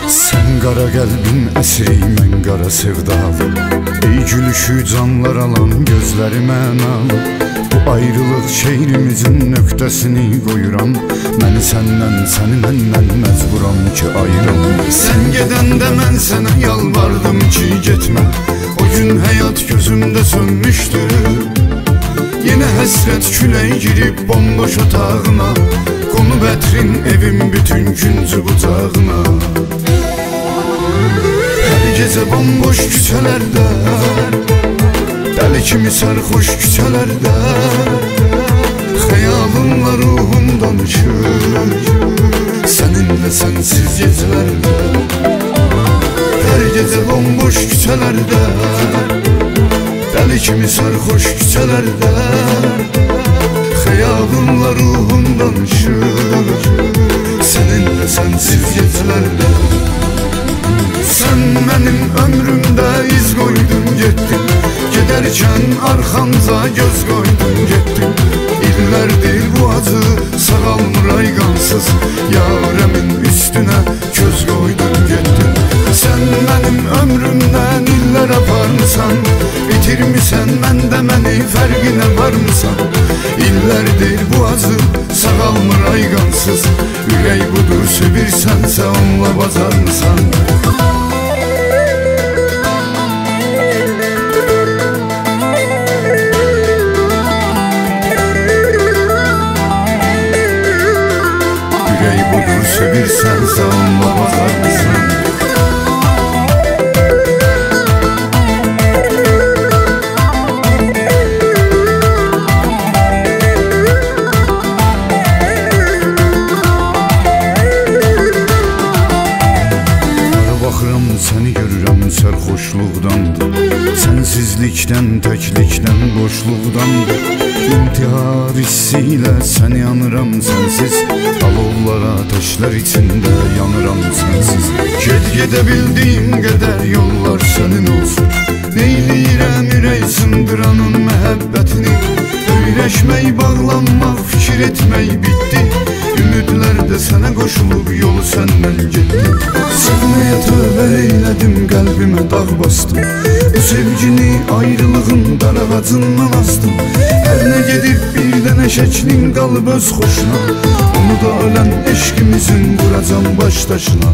Sen qara qəlbin əsri, mən qara sevdalı. Ey gülüşü canlar alan gözləri mənalı. Bu ayrılıq şehrimizin nöqtəsini qoyuram. Məni səndən, səni məndən məcburam ki ayıram. Sən gedəndə mən sənə yalvardım ki getmə. O gün həyat gözümdə sönmüşdü. Yenə həsrət külək girib bomboş otağına. Qonub ətrin evim bütün güncü bucağına. Hər gecə bomboş küçələrdə, dəli kimi sərxoş küçələrdə, xəyalımla ruhum danışır səninlə sənsiz gecələrdə. Hər gecə bomboş küçələrdə, dəli kimi sərxoş küçələrdə, xəyalımla ruhum danışır səninlə sənsiz gecələrdə. Sən mənim ömrümdə iz qoydun getdin, gedərkən arxamca göz qoydun getdin. İllərdir bu acı sağalmır ay qansız, yarəmin üstünə köz qoydun getdin. Sən mənim ömrümdən illər aparmısan, bitirmisən məndə məni, fərqinə varmısan? İllərdir bu acı sağalmır ay qansız, ürək budur sevirsənsə onunla bacarmısan? Ürək budur sevirsənsə onunla bacarmısan? Səni görürəm sərxoşluqdandır, sənsizlikdən, təklikdən, boşluqdandır. İntihar hissi ilə səni yanıram sənsiz, alovlar ateşlər içində yanıram sənsiz. Gedə bildiyim qədər yollar sənin olsun, neyləyirəm ürək sındıranın məhəbbətini. Öyrəşmək, bağlanmaq, fikir etmək bitdi, ümidlər də sənə qoşulub yolu səndən getdi. Sevməyə tövbə eylədim, qəlbimə dağ bastım, bu sevgini ayrılığın darağacından astım. Hər nə gedib bir dənə şəklin qalıb öz xoşuna, onu da ölən eşqimizin quracam baş daşına.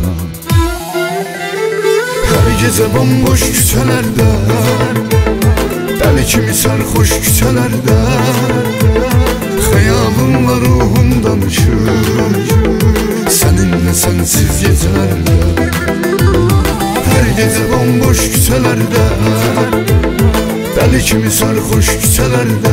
Hər gecə bomboş küçələrdə, dəli kimi sərxoş küçələrdə, xəyalımla ruhum danışır səninlə sənsiz gecələrdə. Hər gecə bomboş küçələrdə, dəli kimi sərxoş küçələrdə,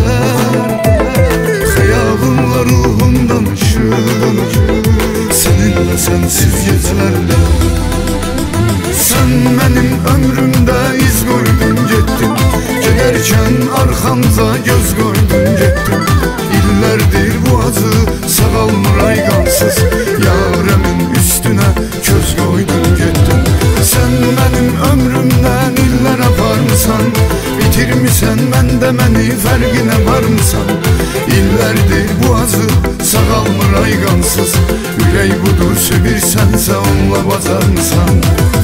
xəyalımla ruhum danışır səninlə sənsiz gecələrdə. Sən mənim ömrümdə iz qoydun getdin, gedərkən arxamca göz qoydun getdin. İllərdir bu acı sağalmır ay qansız, yarəmin üstünə köz qoydun getdin. Sən mənim ömrümdən illər aparmısan, bitirmisən məndə məni, fərqinə varmısan? İllərdir bu acı sağalmır ay qansız, ürək budur sevirsənsə onunla bacarmısan?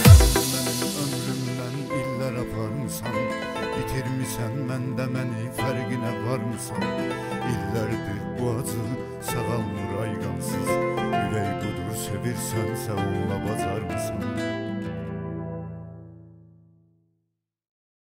Bitirmisən məndə məni, fərqinə varmısan? İllərdir bu acı sağalmır ay qansız, ürək budur sevirsənsə onunla bacarmısan?